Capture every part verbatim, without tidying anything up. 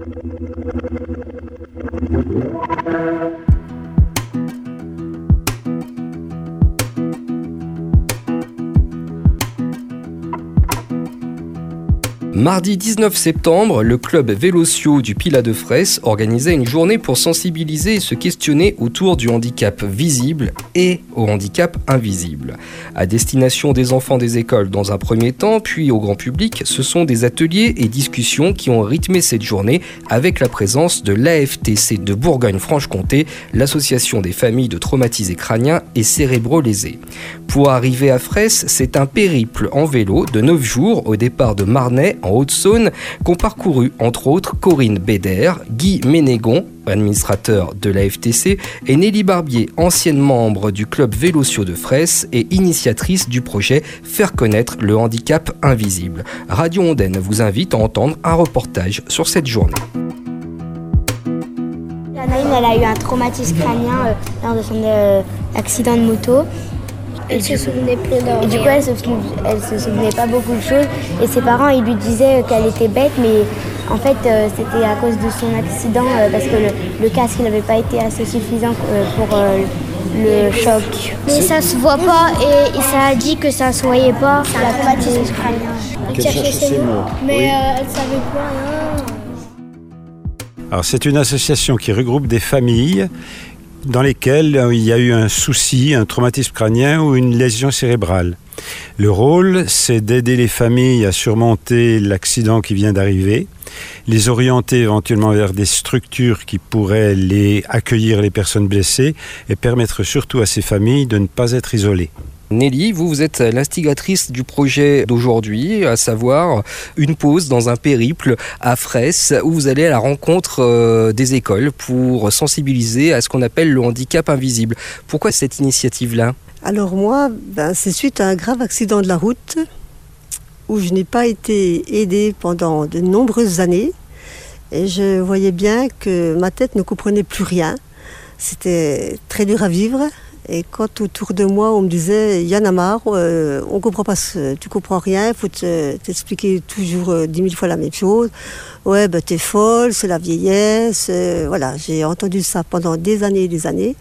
Mardi dix-neuf septembre, le club Vélocio du Pilat de Fraisse organisait une journée pour sensibiliser et se questionner autour du handicap visible et au handicap invisible. À destination des enfants des écoles dans un premier temps, puis au grand public, ce sont des ateliers et discussions qui ont rythmé cette journée avec la présence de l'A F T C de Bourgogne-Franche-Comté, l'association des familles de traumatisés crâniens et cérébro-lésés. Pour arriver à Fraisse, c'est un périple en vélo de neuf jours au départ de Marnay, en Haute-Saône, qu'ont parcouru entre autres Corinne Béder, Guy Ménégon, administrateur de l'A F T C, et Nelly Barbier, ancienne membre du club Vélocio de Fraisse et initiatrice du projet Faire connaître le handicap invisible. Radio Ondaine vous invite à entendre un reportage sur cette journée. Anaïs, elle a eu un traumatisme crânien euh, lors de son euh, accident de moto. Elle se souvenait plus de rien. Et du coup, elle se, elle se souvenait pas beaucoup de choses. Et ses parents, ils lui disaient qu'elle était bête, mais en fait, euh, c'était à cause de son accident, euh, parce que le, le casque n'avait pas été assez suffisant euh, pour euh, le choc. Mais ça se voit pas, et, et ça a dit que ça se voyait pas. C'est un traumatisme crânien. Elle cherchait ses mots. Mais oui. euh, elle savait pas rien. Alors, c'est une association qui regroupe des familles dans lesquelles il y a eu un souci, un traumatisme crânien ou une lésion cérébrale. Le rôle, c'est d'aider les familles à surmonter l'accident qui vient d'arriver, les orienter éventuellement vers des structures qui pourraient les accueillir les personnes blessées et permettre surtout à ces familles de ne pas être isolées. Nelly, vous, vous êtes l'instigatrice du projet d'aujourd'hui, à savoir une pause dans un périple à Fraisse où vous allez à la rencontre euh, des écoles pour sensibiliser à ce qu'on appelle le handicap invisible. Pourquoi cette initiative-là ? Alors moi, ben, c'est suite à un grave accident de la route où je n'ai pas été aidée pendant de nombreuses années et je voyais bien que ma tête ne comprenait plus rien. C'était très dur à vivre. Et quand autour de moi, on me disait « Y'en a marre, euh, on comprend pas, ce, tu comprends rien, il faut te, t'expliquer toujours euh, dix mille fois la même chose. Ouais, ben t'es folle, c'est la vieillesse. Euh, » Voilà, j'ai entendu ça pendant des années et des années.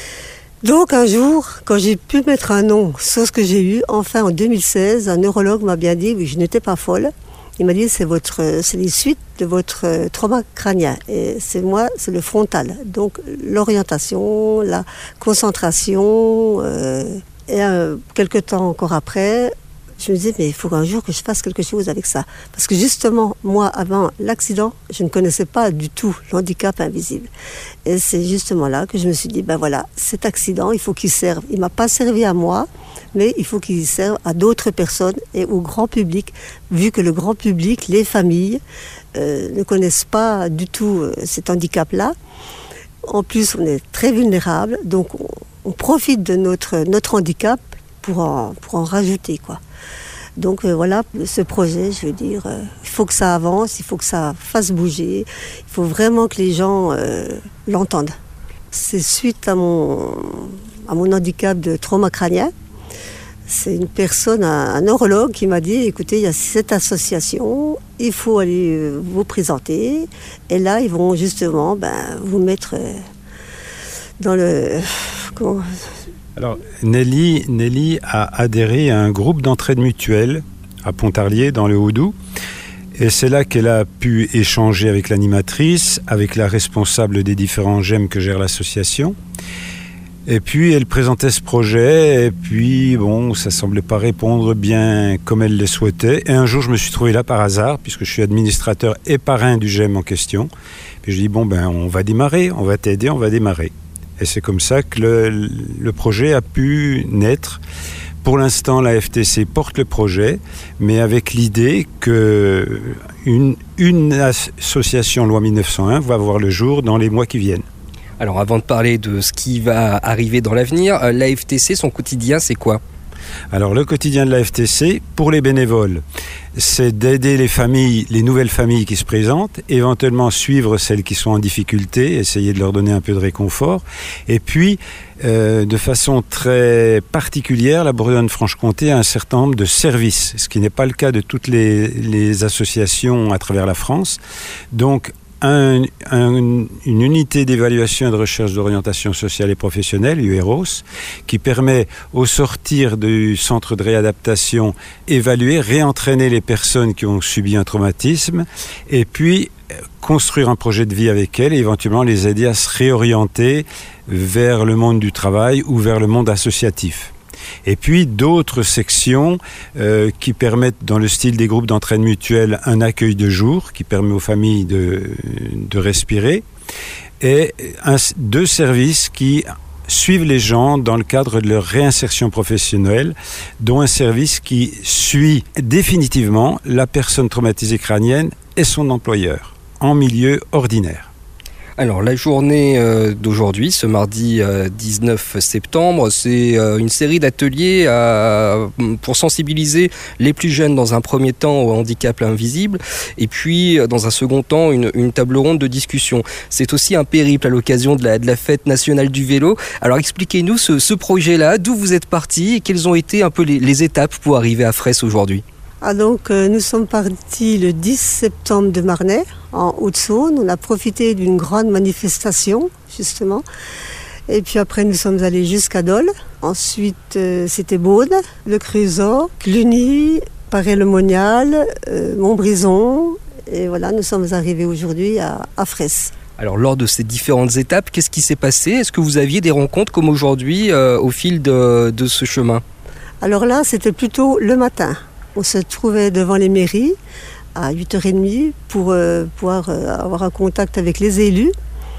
Donc un jour, quand j'ai pu mettre un nom sur ce que j'ai eu, enfin en deux mille seize, un neurologue m'a bien dit que je n'étais pas folle. Il m'a dit c'est votre, c'est les suites de votre trauma crânien. Et c'est moi, c'est le frontal. Donc l'orientation, la concentration. Euh, et euh, quelques temps encore après, je me disais mais il faut un jour que je fasse quelque chose avec ça. Parce que justement, moi, avant l'accident, je ne connaissais pas du tout l'handicap invisible. Et c'est justement là que je me suis dit ben voilà, cet accident, il faut qu'il serve. Il m'a pas servi à moi. Mais il faut qu'il serve à d'autres personnes et au grand public, vu que le grand public, les familles, euh, ne connaissent pas du tout euh, cet handicap-là. En plus, on est très vulnérable, donc on, on profite de notre, notre handicap pour en, pour en rajouter, quoi. Donc euh, voilà, ce projet, je veux dire, euh, il faut que ça avance, il faut que ça fasse bouger, il faut vraiment que les gens euh, l'entendent. C'est suite à mon, à mon handicap de trauma crânien. C'est une personne, un, un neurologue qui m'a dit, écoutez, il y a cette association, il faut aller euh, vous présenter. Et là, ils vont justement ben, vous mettre euh, dans le... Comment... Alors, Nelly, Nelly a adhéré à un groupe d'entraide mutuelle à Pontarlier, dans le Haut-Doubs. Et c'est là qu'elle a pu échanger avec l'animatrice, avec la responsable des différents G E M que gère l'association. Et puis elle présentait ce projet, et puis bon, ça semblait pas répondre bien comme elle le souhaitait. Et un jour, je me suis trouvé là par hasard, puisque je suis administrateur et parrain du G E M en question. Puis je dis bon ben, on va démarrer, on va t'aider, on va démarrer. Et c'est comme ça que le, le projet a pu naître. Pour l'instant, la F T C porte le projet, mais avec l'idée que une, une association loi mille neuf cent un va voir le jour dans les mois qui viennent. Alors avant de parler de ce qui va arriver dans l'avenir, l'A F T C, son quotidien, c'est quoi ? Alors le quotidien de la F T C, pour les bénévoles, c'est d'aider les familles, les nouvelles familles qui se présentent, éventuellement suivre celles qui sont en difficulté, essayer de leur donner un peu de réconfort. Et puis, euh, de façon très particulière, la Bourgogne-Franche-Comté a un certain nombre de services, ce qui n'est pas le cas de toutes les, les associations à travers la France. Donc, un, un, une unité d'évaluation et de recherche d'orientation sociale et professionnelle, U R O S, qui permet, au sortir du centre de réadaptation, évaluer, réentraîner les personnes qui ont subi un traumatisme, et puis construire un projet de vie avec elles et éventuellement les aider à se réorienter vers le monde du travail ou vers le monde associatif. Et puis d'autres sections euh, qui permettent, dans le style des groupes d'entraide mutuelle, un accueil de jour qui permet aux familles de, de respirer, et un, deux services qui suivent les gens dans le cadre de leur réinsertion professionnelle, dont un service qui suit définitivement la personne traumatisée crânienne et son employeur en milieu ordinaire. Alors la journée euh, d'aujourd'hui, ce mardi euh, dix-neuf septembre, c'est euh, une série d'ateliers à, pour sensibiliser les plus jeunes dans un premier temps au handicap invisible et puis euh, dans un second temps une, une table ronde de discussion. C'est aussi un périple à l'occasion de la, de la fête nationale du vélo. Alors expliquez-nous ce, ce projet-là, d'où vous êtes partis et quelles ont été un peu les, les étapes pour arriver à Fraisse aujourd'hui. Ah donc, euh, nous sommes partis le dix septembre de Marnay, en Haute-Saône. On a profité d'une grande manifestation, justement. Et puis après, nous sommes allés jusqu'à Dole. Ensuite, euh, c'était Beaune, le Creusot, Cluny, Paray-le-Monial, euh, Montbrison. Et voilà, nous sommes arrivés aujourd'hui à, à Fraisse. Alors lors de ces différentes étapes, qu'est-ce qui s'est passé ? Est-ce que vous aviez des rencontres comme aujourd'hui euh, au fil de, de ce chemin ? Alors là, c'était plutôt le matin. On se trouvait devant les mairies à huit heures trente pour euh, pouvoir euh, avoir un contact avec les élus.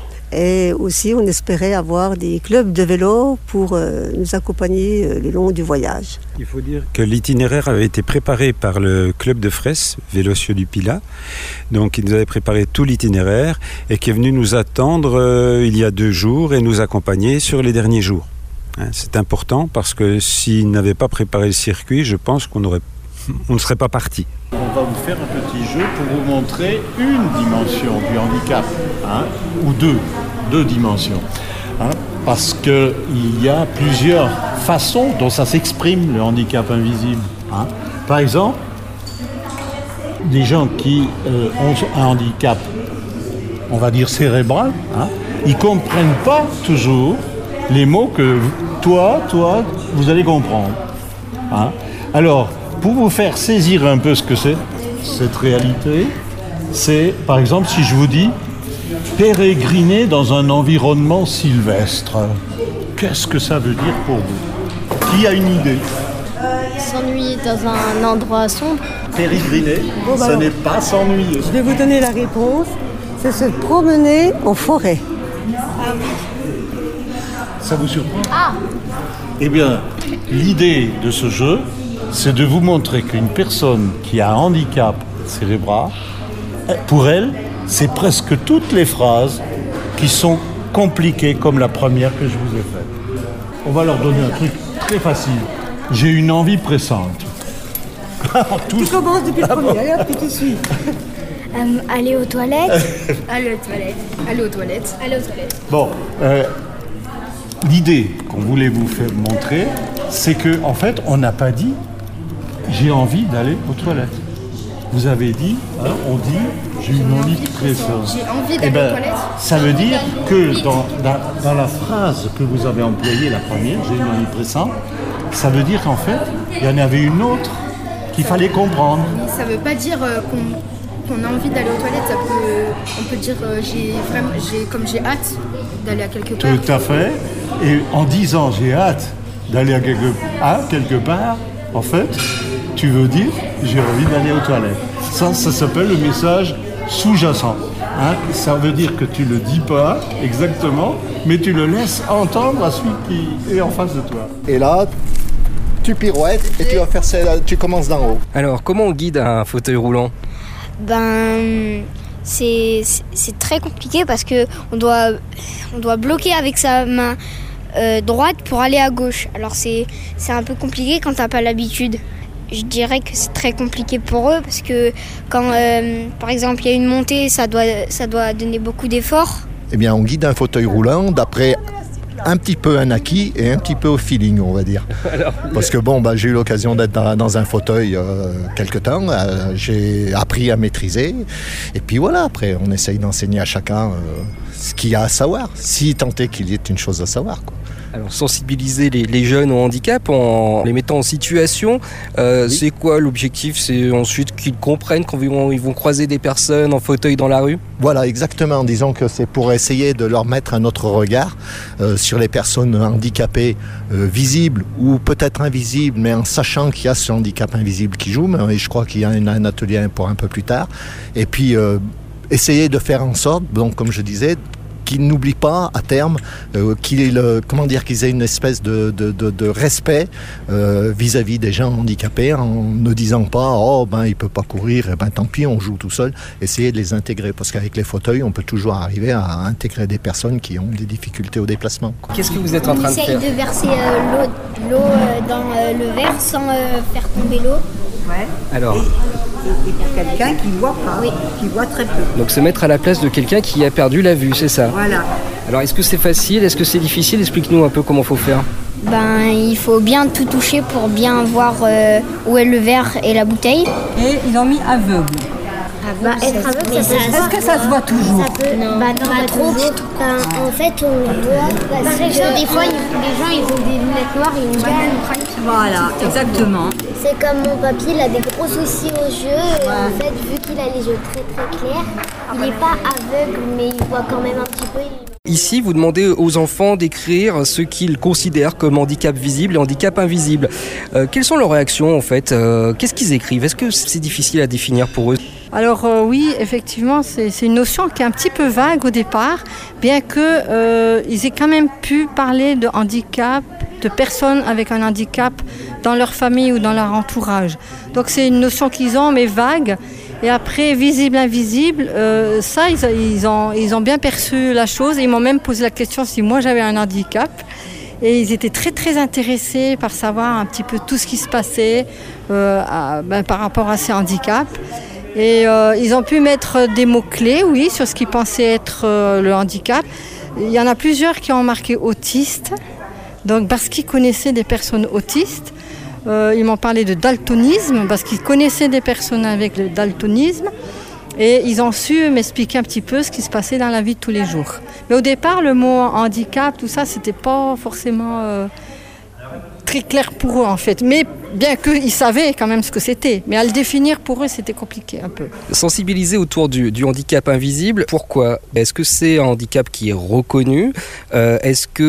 Et aussi, on espérait avoir des clubs de vélo pour euh, nous accompagner euh, le long du voyage. Il faut dire que l'itinéraire avait été préparé par le club de Fraisse, Vélocieux du Pilat. Donc, il nous avait préparé tout l'itinéraire et qui est venu nous attendre euh, il y a deux jours et nous accompagner sur les derniers jours. Hein, c'est important parce que s'il n'avait pas préparé le circuit, je pense qu'on aurait on ne serait pas parti. On va vous faire un petit jeu pour vous montrer une dimension du handicap, hein, ou deux, deux dimensions. Hein, parce qu'il y a plusieurs façons dont ça s'exprime, le handicap invisible. Hein. Par exemple, des gens qui euh, ont un handicap, on va dire cérébral, hein, ils ne comprennent pas toujours les mots que toi, toi, vous allez comprendre. Hein. Alors, pour vous faire saisir un peu ce que c'est, cette réalité, c'est, par exemple, si je vous dis « pérégriner dans un environnement sylvestre », qu'est-ce que ça veut dire pour vous ? Qui a une idée ? S'ennuyer dans un endroit sombre. Pérégriner, bon, bah ce alors, n'est pas s'ennuyer. Je vais vous donner la réponse. C'est se promener en forêt. Ça vous surprend ? Ah ! Eh bien, l'idée de ce jeu, c'est de vous montrer qu'une personne qui a un handicap cérébral, pour elle, c'est presque toutes les phrases qui sont compliquées comme la première que je vous ai faite. On va leur donner un truc très facile. J'ai une envie pressante. Tu commences depuis le premier, allez hop, tu te suis. Euh, aller aux toilettes. Aller aux toilettes. Aller aux toilettes. Aller aux toilettes. Bon, euh, l'idée qu'on voulait vous faire montrer, c'est que en fait, on n'a pas dit j'ai envie d'aller aux toilettes. Vous avez dit, hein, on dit, j'ai une envie pressante. J'ai envie d'aller Eh ben, aux toilettes. ça veut dire que dans, dans, dans la phrase que vous avez employée, la première, j'ai une envie pressante, ça veut dire qu'en fait, il y en avait une autre qu'il fallait comprendre. Mais ça veut pas dire euh, qu'on, qu'on a envie d'aller aux toilettes. Ça peut, on peut dire euh, j'ai vraiment, j'ai, comme j'ai hâte d'aller à quelque part. Tout à fait. Et en disant j'ai hâte d'aller à quelque, à quelque part, en fait, tu veux dire j'ai envie d'aller aux toilettes. Ça, ça s'appelle le message sous-jacent. Hein, ça veut dire que tu le dis pas exactement, mais tu le laisses entendre à celui qui est en face de toi. Et là, tu pirouettes et tu vas faire celle, tu commences d'en haut. Alors comment on guide un fauteuil roulant ? Ben, c'est, c'est, c'est très compliqué parce que on doit, on doit bloquer avec sa main euh, droite pour aller à gauche. Alors c'est, c'est un peu compliqué quand t'as pas l'habitude. Je dirais que c'est très compliqué pour eux parce que quand, euh, par exemple, il y a une montée, ça doit, ça doit donner beaucoup d'efforts. Eh bien, on guide un fauteuil roulant d'après un petit peu un acquis et un petit peu au feeling, on va dire. Alors, Parce que bon, bah, j'ai eu l'occasion d'être dans, dans un fauteuil euh, quelque temps, euh, j'ai appris à maîtriser, et puis voilà, après on essaye d'enseigner à chacun euh, ce qu'il y a à savoir, si tant est qu'il y ait une chose à savoir, quoi. Alors sensibiliser les, les jeunes au handicap en les mettant en situation, euh, Oui. c'est quoi l'objectif? C'est ensuite qu'ils comprennent quand ils vont, ils vont croiser des personnes en fauteuil dans la rue? Voilà, exactement. Disons que c'est pour essayer de leur mettre un autre regard euh, sur les personnes handicapées euh, visibles ou peut-être invisibles, mais en sachant qu'il y a ce handicap invisible qui joue. Mais je crois qu'il y a un, un atelier pour un peu plus tard. Et puis euh, essayer de faire en sorte, donc comme je disais, qu'ils n'oublient pas à terme, euh, qu'il ait le, comment dire, qu'ils aient une espèce de, de, de, de respect euh, vis-à-vis des gens handicapés, en ne disant pas oh ben il peut pas courir, et ben tant pis on joue tout seul. Essayer de les intégrer, parce qu'avec les fauteuils on peut toujours arriver à intégrer des personnes qui ont des difficultés au déplacement, quoi. Qu'est-ce que vous êtes en On train de essaye faire? de verser euh, l'eau, l'eau euh, dans euh, le verre sans euh, faire tomber l'eau. Ouais. Alors, Et, et pour quelqu'un qui voit pas, Oui. qui voit très peu. donc se mettre à la place de quelqu'un qui a perdu la vue, c'est ça? Voilà. Alors est-ce que c'est facile? Est-ce que c'est difficile? Explique-nous un peu comment faut faire. Ben, il faut bien tout toucher pour bien voir euh, où est le verre et la bouteille. Et ils ont mis aveugle. Bah, être aveugle, ça peut se voir. Est-ce que ça se voit toujours? Ça peut... Non, bah, non, pas pas trop. toujours. Ben, en fait, on voit parce que des fois, il- les gens, ils ont des lunettes noires et une canne. Voilà, exactement. C'est comme mon papy, il a des gros soucis aux yeux. Et en fait, vu qu'il a les yeux très très clairs, il n'est pas aveugle, mais il voit quand même un petit peu. Ici, vous demandez aux enfants d'écrire ce qu'ils considèrent comme handicap visible et handicap invisible. Euh, quelles sont leurs réactions en fait? Euh, Qu'est-ce qu'ils écrivent? Est-ce que c'est difficile à définir pour eux? Alors euh, oui, effectivement, c'est c'est une notion qui est un petit peu vague au départ, bien que euh, ils aient quand même pu parler de handicap, de personnes avec un handicap dans leur famille ou dans leur entourage. Donc c'est une notion qu'ils ont, mais vague. Et après, visible, invisible, euh, ça, ils, ils, ont, ils ont bien perçu la chose. Ils m'ont même posé la question si moi j'avais un handicap. Et ils étaient très très intéressés par savoir un petit peu tout ce qui se passait euh, à, ben, par rapport à ces handicaps. Et euh, ils ont pu mettre des mots-clés, oui, sur ce qu'ils pensaient être euh, le handicap. Il y en a plusieurs qui ont marqué autiste, donc parce qu'ils connaissaient des personnes autistes. Euh, ils m'ont parlé de daltonisme, parce qu'ils connaissaient des personnes avec le daltonisme. Et ils ont su m'expliquer un petit peu ce qui se passait dans la vie de tous les jours. Mais au départ, le mot handicap, tout ça, c'était pas forcément euh, très clair pour eux en fait. Mais bien qu'ils savaient quand même ce que c'était. Mais à le définir pour eux, c'était compliqué un peu. Sensibiliser autour du, du handicap invisible, pourquoi? Est-ce que c'est un handicap qui est reconnu? euh, Est-ce que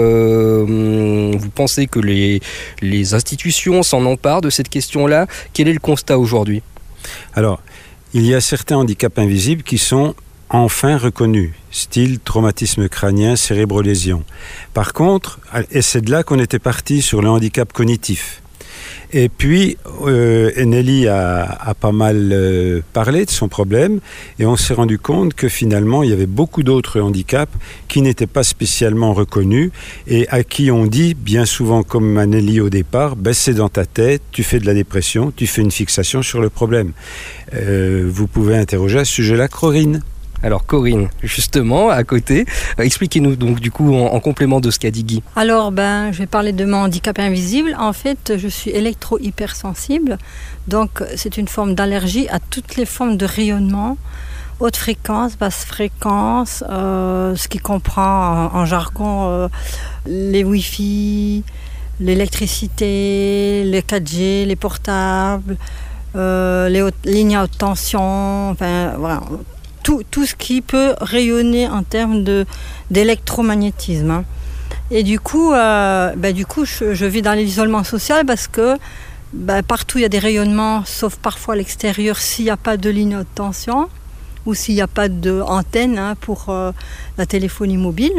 euh, vous pensez que les, les institutions s'en emparent de cette question-là? Quel est le constat aujourd'hui? Alors, il y a certains handicaps invisibles qui sont enfin reconnus, style traumatisme crânien, cérébrolésion. Par contre, et c'est de là qu'on était parti sur le handicap cognitif. Et puis, euh, Nelly a, a pas mal euh, parlé de son problème et on s'est rendu compte que finalement, il y avait beaucoup d'autres handicaps qui n'étaient pas spécialement reconnus et à qui on dit, bien souvent comme à Nelly au départ, ben, c'est dans ta tête, tu fais de la dépression, tu fais une fixation sur le problème. Euh, vous pouvez interroger à ce sujet-là Corinne. Alors Corinne, justement, à côté, euh, expliquez-nous donc du coup en, en complément de ce qu'a dit Guy. Alors, ben, je vais parler de mon handicap invisible. En fait, je suis électro-hypersensible. Donc, c'est une forme d'allergie à toutes les formes de rayonnement, haute fréquence, basse fréquence, euh, ce qui comprend en, en jargon euh, les Wi-Fi, l'électricité, les quatre G, les portables, euh, les hautes, lignes à haute tension, enfin, voilà. Tout, tout ce qui peut rayonner en termes de, d'électromagnétisme. Hein. Et du coup, euh, bah, du coup je, je vis dans l'isolement social parce que bah, partout il y a des rayonnements, sauf parfois à l'extérieur s'il n'y a pas de ligne haute tension ou s'il n'y a pas d'antenne hein, pour euh, la téléphonie mobile.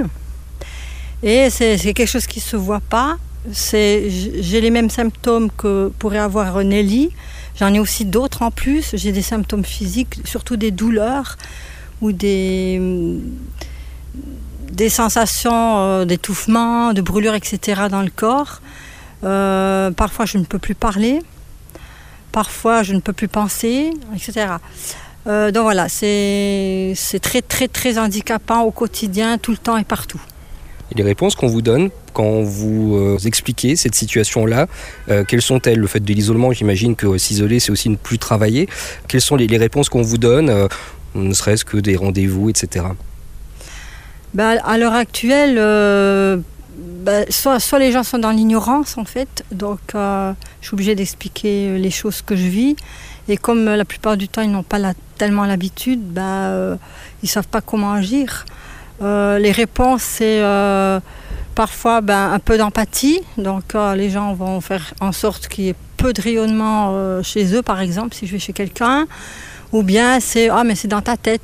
Et c'est, c'est quelque chose qui ne se voit pas. C'est, j'ai les mêmes symptômes que pourrait avoir Nelly. J'en ai aussi d'autres en plus. J'ai des symptômes physiques, surtout des douleurs ou des, des sensations euh, d'étouffement, de brûlure, et cetera dans le corps. Euh, parfois, je ne peux plus parler. Parfois, je ne peux plus penser, et cetera. Euh, donc voilà, c'est, c'est très, très, très handicapant au quotidien, tout le temps et partout. Et les réponses qu'on vous donne quand vous euh, expliquez cette situation-là, euh, quelles sont-elles? Le fait de l'isolement, j'imagine que s'isoler, c'est aussi ne plus travailler. Quelles sont les, les réponses qu'on vous donne, euh, ne serait-ce que des rendez-vous, et cetera. Ben, à l'heure actuelle, euh, ben, soit, soit les gens sont dans l'ignorance, en fait, donc euh, je suis obligée d'expliquer les choses que je vis. Et comme la plupart du temps, ils n'ont pas la, tellement l'habitude, ben, euh, ils ne savent pas comment agir. Euh, les réponses, c'est euh, parfois ben, un peu d'empathie. Donc euh, les gens vont faire en sorte qu'il y ait peu de rayonnement euh, chez eux, par exemple, si je vais chez quelqu'un. Ou bien c'est « Ah, mais c'est dans ta tête ».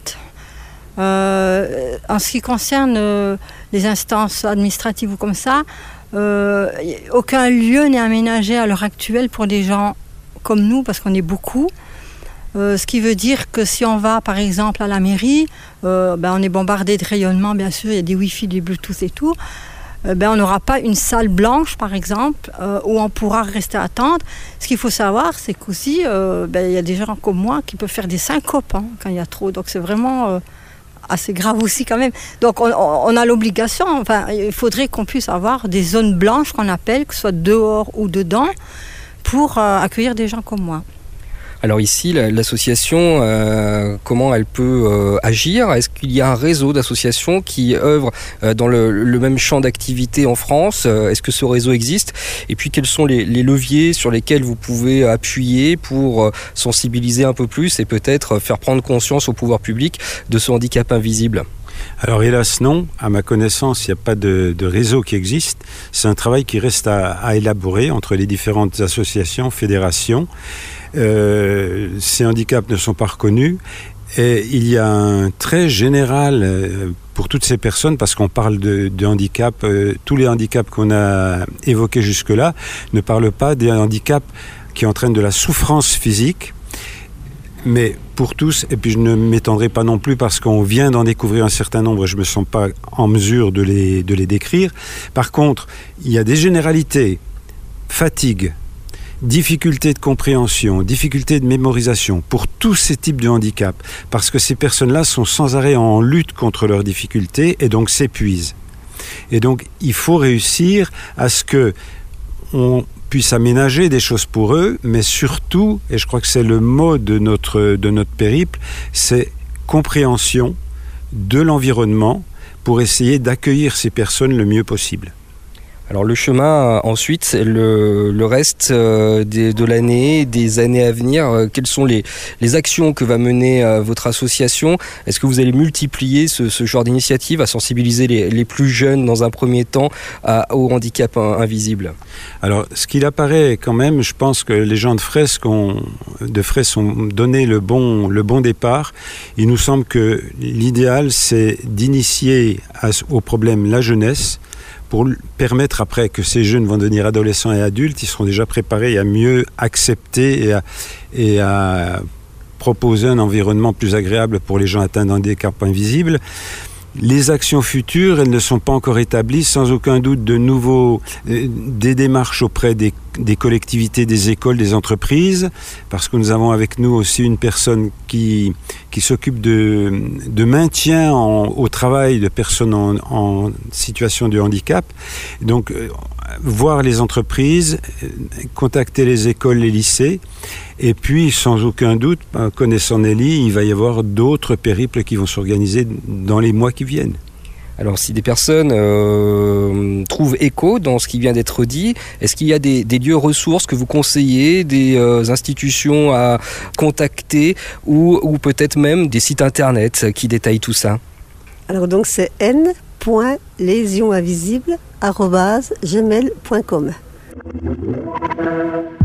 Euh, en ce qui concerne euh, les instances administratives ou comme ça, euh, aucun lieu n'est aménagé à l'heure actuelle pour des gens comme nous, parce qu'on est beaucoup. Euh, ce qui veut dire que si on va par exemple à la mairie, euh, ben, on est bombardé de rayonnement, bien sûr, il y a des Wi-Fi, des Bluetooth et tout. Euh, ben, on n'aura pas une salle blanche par exemple euh, où on pourra rester à attendre. Ce qu'il faut savoir, c'est qu'aussi euh, ben, il y a des gens comme moi qui peuvent faire des syncopes hein, quand il y a trop. Donc c'est vraiment euh, assez grave aussi quand même. Donc on, on a l'obligation, enfin il faudrait qu'on puisse avoir des zones blanches qu'on appelle, que ce soit dehors ou dedans, pour euh, accueillir des gens comme moi. Alors ici, l'association, euh, comment elle peut euh, agir? Est-ce qu'il y a un réseau d'associations qui œuvrent euh, dans le, le même champ d'activité en France? Est-ce que ce réseau existe? Et puis quels sont les, les leviers sur lesquels vous pouvez appuyer pour euh, sensibiliser un peu plus et peut-être faire prendre conscience au pouvoir public de ce handicap invisible? Alors hélas non, à ma connaissance, il n'y a pas de, de réseau qui existe. C'est un travail qui reste à, à élaborer entre les différentes associations, fédérations. Euh, ces handicaps ne sont pas reconnus et il y a un trait général euh, pour toutes ces personnes, parce qu'on parle de, de handicap, euh, tous les handicaps qu'on a évoqués jusque-là ne parlent pas des handicaps qui entraînent de la souffrance physique. Mais pour tous, et puis je ne m'étendrai pas non plus parce qu'on vient d'en découvrir un certain nombre, je ne me sens pas en mesure de les, de les décrire. Par contre, il y a des généralités, fatigue, difficulté de compréhension, difficulté de mémorisation, pour tous ces types de handicaps, parce que ces personnes-là sont sans arrêt en lutte contre leurs difficultés et donc s'épuisent. Et donc, il faut réussir à ce que on puisse aménager des choses pour eux, mais surtout, et je crois que c'est le mot de notre, de notre périple, c'est compréhension de l'environnement pour essayer d'accueillir ces personnes le mieux possible. Alors le chemin, ensuite, le, le reste euh, des, de l'année, des années à venir, euh, quelles sont les, les actions que va mener euh, votre association? Est-ce que vous allez multiplier ce, ce genre d'initiative à sensibiliser les, les plus jeunes dans un premier temps à, au handicap invisible? Alors ce qu'il apparaît quand même, je pense que les gens de Fraisse ont, de Fraisse ont donné le bon, le bon départ. Il nous semble que l'idéal, c'est d'initier à, au problème la jeunesse, pour permettre après que ces jeunes vont devenir adolescents et adultes, ils seront déjà préparés à mieux accepter et à, et à proposer un environnement plus agréable pour les gens atteints d'un handicap invisible. Les actions futures, elles ne sont pas encore établies, sans aucun doute de nouveaux, euh, des démarches auprès des, des collectivités, des écoles, des entreprises, parce que nous avons avec nous aussi une personne qui, qui s'occupe de, de maintien en, au travail de personnes en, en situation de handicap. Donc, euh, voir les entreprises, euh, contacter les écoles, les lycées, et puis, sans aucun doute, connaissant Nelly, il va y avoir d'autres périples qui vont s'organiser dans les mois qui viennent. Alors, si des personnes euh, trouvent écho dans ce qui vient d'être dit, est-ce qu'il y a des, des lieux ressources que vous conseillez, des euh, institutions à contacter ou, ou peut-être même des sites internet qui détaillent tout ça? Alors donc c'est n point lésion invisible arobase gmail point com.